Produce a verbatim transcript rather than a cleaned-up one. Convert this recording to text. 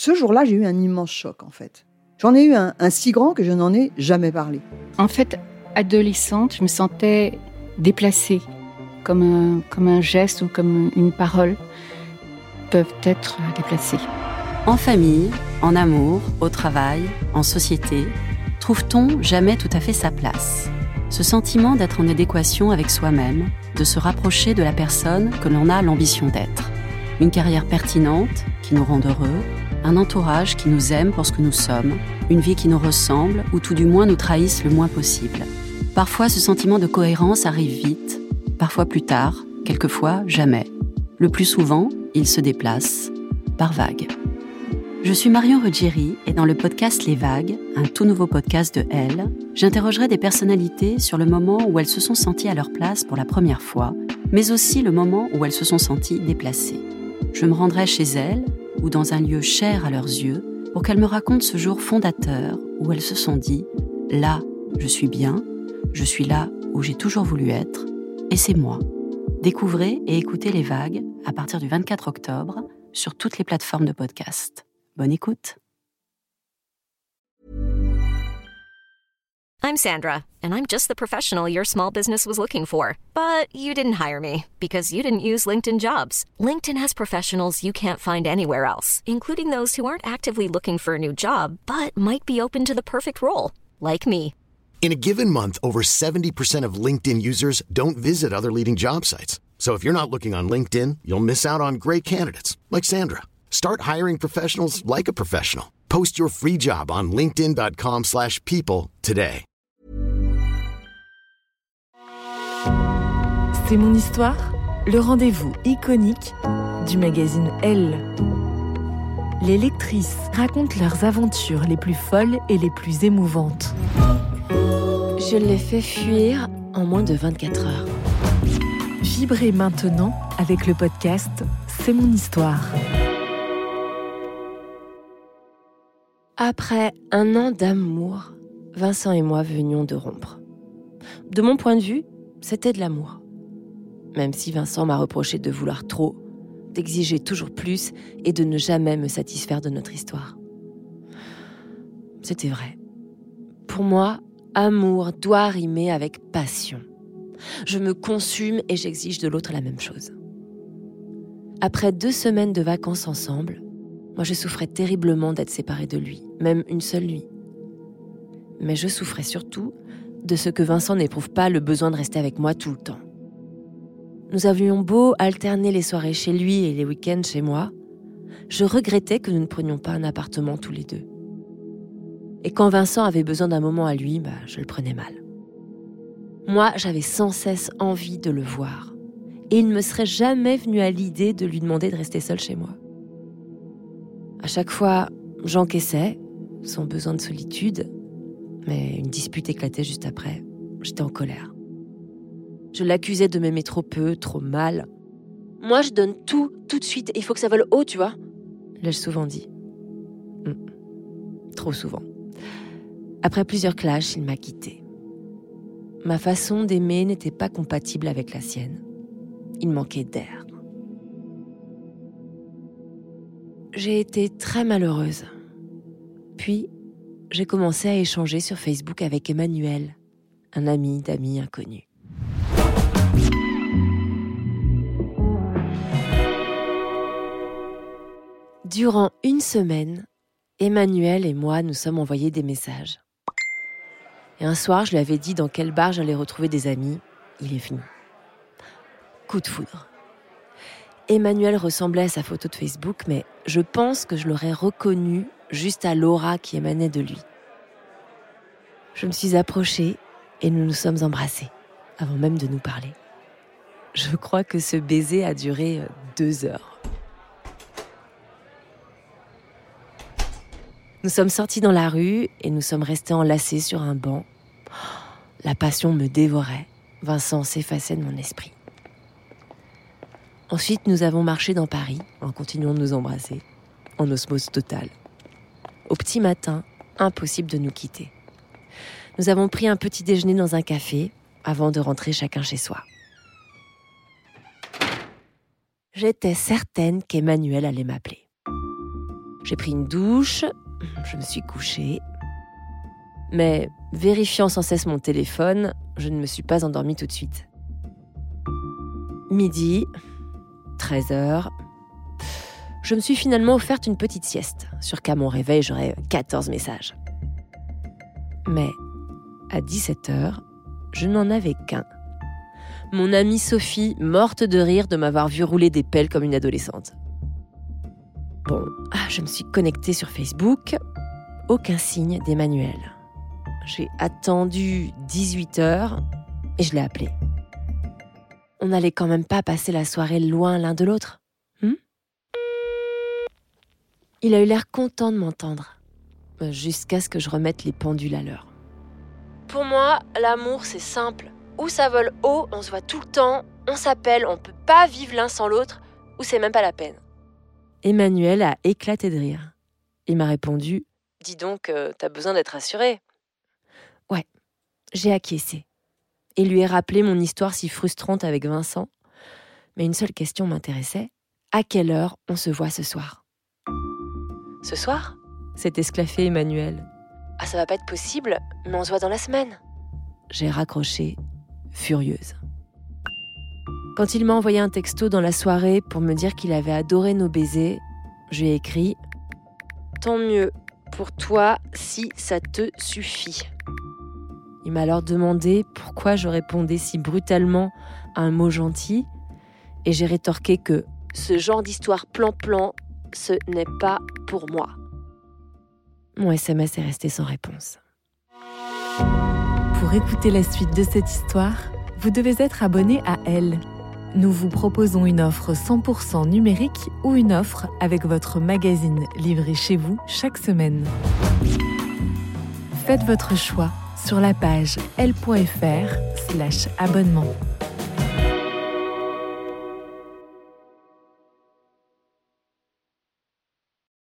Ce jour-là, j'ai eu un immense choc, en fait. J'en ai eu un, un si grand que je n'en ai jamais parlé. En fait, adolescente, je me sentais déplacée, comme un, comme un geste ou comme une parole peuvent être déplacées. En famille, en amour, au travail, en société, trouve-t-on jamais tout à fait sa place ? Ce sentiment d'être en adéquation avec soi-même, de se rapprocher de la personne que l'on a l'ambition d'être. Une carrière pertinente qui nous rend heureux, un entourage qui nous aime pour ce que nous sommes, une vie qui nous ressemble ou tout du moins nous trahisse le moins possible. Parfois, ce sentiment de cohérence arrive vite, parfois plus tard, quelquefois jamais. Le plus souvent, il se déplace par vagues. Je suis Marion Ruggieri et dans le podcast Les Vagues, un tout nouveau podcast de Elle, j'interrogerai des personnalités sur le moment où elles se sont senties à leur place pour la première fois, mais aussi le moment où elles se sont senties déplacées. Je me rendrai chez elles ou dans un lieu cher à leurs yeux pour qu'elles me racontent ce jour fondateur où elles se sont dit « Là, je suis bien, je suis là où j'ai toujours voulu être, et c'est moi ». Découvrez et écoutez Les Vagues à partir du vingt-quatre octobre sur toutes les plateformes de podcast. Bonne écoute. I'm Sandra, and I'm just the professional your small business was looking for. But you didn't hire me because you didn't use LinkedIn Jobs. LinkedIn has professionals you can't find anywhere else, including those who aren't actively looking for a new job, but might be open to the perfect role, like me. In a given month, over seventy percent of LinkedIn users don't visit other leading job sites. So if you're not looking on LinkedIn, you'll miss out on great candidates like Sandra. Start hiring professionals like a professional. Post your free job on linkedin.com slash people today. C'est mon histoire, le rendez-vous iconique du magazine Elle. Les lectrices racontent leurs aventures les plus folles et les plus émouvantes. Je l'ai fait fuir en moins de vingt-quatre heures. Vibrez maintenant avec le podcast C'est mon histoire. Après un an d'amour, Vincent et moi venions de rompre. De mon point de vue, c'était de l'amour. Même si Vincent m'a reproché de vouloir trop, d'exiger toujours plus et de ne jamais me satisfaire de notre histoire. C'était vrai. Pour moi, amour doit rimer avec passion. Je me consume et j'exige de l'autre la même chose. Après deux semaines de vacances ensemble, moi je souffrais terriblement d'être séparée de lui, même une seule nuit. Mais je souffrais surtout de ce que Vincent n'éprouve pas le besoin de rester avec moi tout le temps. Nous avions beau alterner les soirées chez lui et les week-ends chez moi, je regrettais que nous ne prenions pas un appartement tous les deux. Et quand Vincent avait besoin d'un moment à lui, bah, je le prenais mal. Moi, j'avais sans cesse envie de le voir. Et il ne me serait jamais venu à l'idée de lui demander de rester seul chez moi. À chaque fois, j'encaissais son besoin de solitude, mais une dispute éclaitait juste après. J'étais en colère. Je l'accusais de m'aimer trop peu, trop mal. Moi, je donne tout, tout de suite, et il faut que ça vole haut, tu vois. L'ai-je souvent dit. Mmh. Trop souvent. Après plusieurs clashs, il m'a quittée. Ma façon d'aimer n'était pas compatible avec la sienne. Il manquait d'air. J'ai été très malheureuse. Puis, j'ai commencé à échanger sur Facebook avec Emmanuel, un ami d'amis inconnu. Durant une semaine, Emmanuel et moi nous sommes envoyés des messages. Et un soir, je lui avais dit dans quel bar j'allais retrouver des amis. Il est venu. Coup de foudre. Emmanuel ressemblait à sa photo de Facebook, mais je pense que je l'aurais reconnu juste à l'aura qui émanait de lui. Je me suis approchée et nous nous sommes embrassés, avant même de nous parler. Je crois que ce baiser a duré deux heures. Nous sommes sortis dans la rue et nous sommes restés enlacés sur un banc. La passion me dévorait. Vincent s'effaçait de mon esprit. Ensuite, nous avons marché dans Paris, en continuant de nous embrasser, en osmose totale. Au petit matin, impossible de nous quitter. Nous avons pris un petit déjeuner dans un café, avant de rentrer chacun chez soi. J'étais certaine qu'Emmanuel allait m'appeler. J'ai pris une douche, je me suis couchée. Mais vérifiant sans cesse mon téléphone, je ne me suis pas endormie tout de suite. Midi, treize heures, je me suis finalement offerte une petite sieste, sûr qu'à mon réveil, j'aurais quatorze messages. Mais à dix-sept heures, je n'en avais qu'un. Mon amie Sophie, morte de rire de m'avoir vu rouler des pelles comme une adolescente. Bon, je me suis connectée sur Facebook, aucun signe d'Emmanuel. J'ai attendu dix-huit heures et je l'ai appelé. On n'allait quand même pas passer la soirée loin l'un de l'autre. Hmm? Il a eu l'air content de m'entendre, jusqu'à ce que je remette les pendules à l'heure. Pour moi, l'amour, c'est simple. Ou ça vole haut, on se voit tout le temps, on s'appelle, on peut pas vivre l'un sans l'autre, ou c'est même pas la peine. Emmanuel a éclaté de rire. Il m'a répondu « Dis donc, euh, t'as besoin d'être rassurée ». Ouais, j'ai acquiescé et lui ai rappelé mon histoire si frustrante avec Vincent. Mais une seule question m'intéressait. À quelle heure on se voit ce soir ? Ce soir ? s'est esclaffé Emmanuel. Ah, ça va pas être possible, mais on se voit dans la semaine. J'ai raccroché, furieuse. Quand il m'a envoyé un texto dans la soirée pour me dire qu'il avait adoré nos baisers, je lui ai écrit « Tant mieux pour toi si ça te suffit ». Il m'a alors demandé pourquoi je répondais si brutalement à un mot gentil et j'ai rétorqué que ce genre d'histoire plan-plan, ce n'est pas pour moi. Mon S M S est resté sans réponse. Pour écouter la suite de cette histoire, vous devez être abonné à Elle. Nous vous proposons une offre cent pour cent numérique ou une offre avec votre magazine livré chez vous chaque semaine. Faites votre choix sur la page elle point f r slash abonnement.